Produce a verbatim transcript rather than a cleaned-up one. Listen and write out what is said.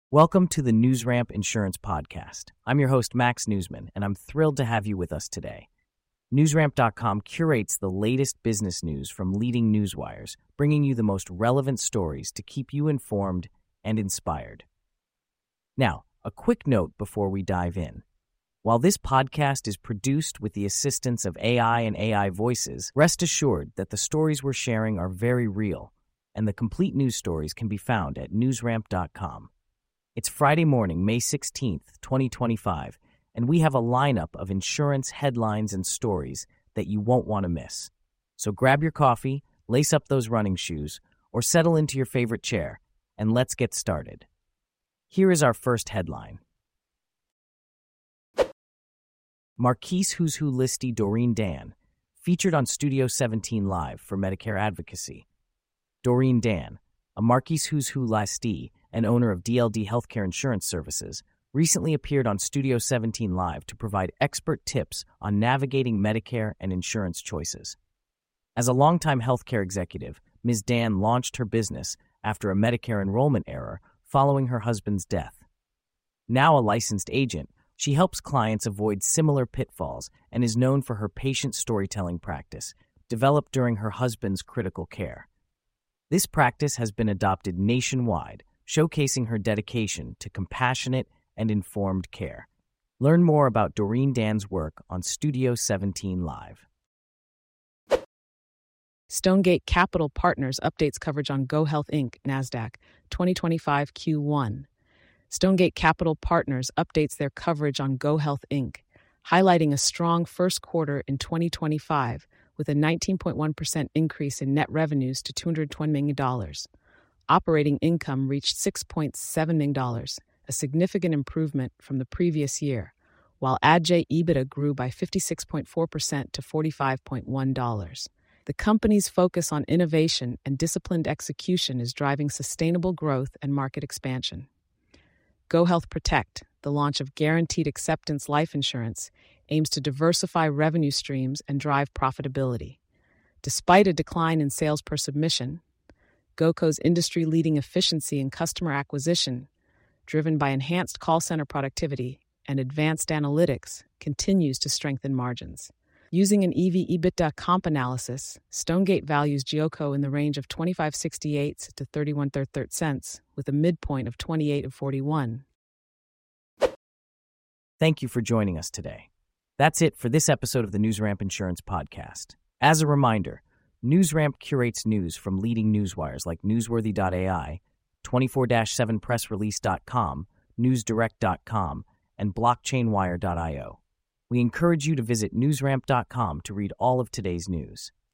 Welcome to the NewsRamp Insurance Podcast. I'm your host, Max Newsman, and I'm thrilled to have you with us today. NewsRamp dot com curates the latest business news from leading newswires, bringing you the most relevant stories to keep you informed and inspired. Now, a quick note before we dive in. While this podcast is produced with the assistance of A I and A I voices, rest assured that the stories we're sharing are very real, and the complete news stories can be found at NewsRamp dot com. It's Friday morning, May sixteenth, twenty twenty-five, and we have a lineup of insurance headlines and stories that you won't want to miss. So grab your coffee, lace up those running shoes, or settle into your favorite chair, and let's get started. Here is our first headline. Marquise Who's Who listee Doreen Dan, featured on Studio seventeen Live for Medicare Advocacy. Doreen Dan, a Marquise Who's Who listee and owner of D L D Healthcare Insurance Services, recently appeared on Studio seventeen Live to provide expert tips on navigating Medicare and insurance choices. As a longtime healthcare executive, Miz Dan launched her business after a Medicare enrollment error following her husband's death. Now a licensed agent, she helps clients avoid similar pitfalls and is known for her patient storytelling practice, developed during her husband's critical care. This practice has been adopted nationwide, showcasing her dedication to compassionate and informed care. Learn more about Doreen Dan's work on Studio seventeen Live. Stonegate Capital Partners updates coverage on GoHealth Incorporated. NASDAQ twenty twenty-five Q one. Stonegate Capital Partners updates their coverage on GoHealth Incorporated, highlighting a strong first quarter in twenty twenty-five with a nineteen point one percent increase in net revenues to two hundred twenty million dollars. Operating income reached six point seven million dollars, a significant improvement from the previous year, while A D J EBITDA grew by fifty-six point four percent to forty-five point one million dollars. The company's focus on innovation and disciplined execution is driving sustainable growth and market expansion. GoHealth Protect, the launch of guaranteed acceptance life insurance, aims to diversify revenue streams and drive profitability. Despite a decline in sales per submission, GoCo's industry-leading efficiency in customer acquisition, driven by enhanced call center productivity and advanced analytics, continues to strengthen margins. Using an E V/EBITDA comp analysis, Stonegate values GeoCo in the range of twenty-five sixty-eight to thirty-one thirty cents, with a midpoint of twenty-eight forty-one. Thank you for joining us today. That's it for this episode of the NewsRamp Insurance Podcast. As a reminder, NewsRamp curates news from leading newswires like Newsworthy dot A I, twenty-four seven press release dot com, News Direct dot com, and Blockchain Wire dot io. We encourage you to visit NewsRamp dot com to read all of today's news.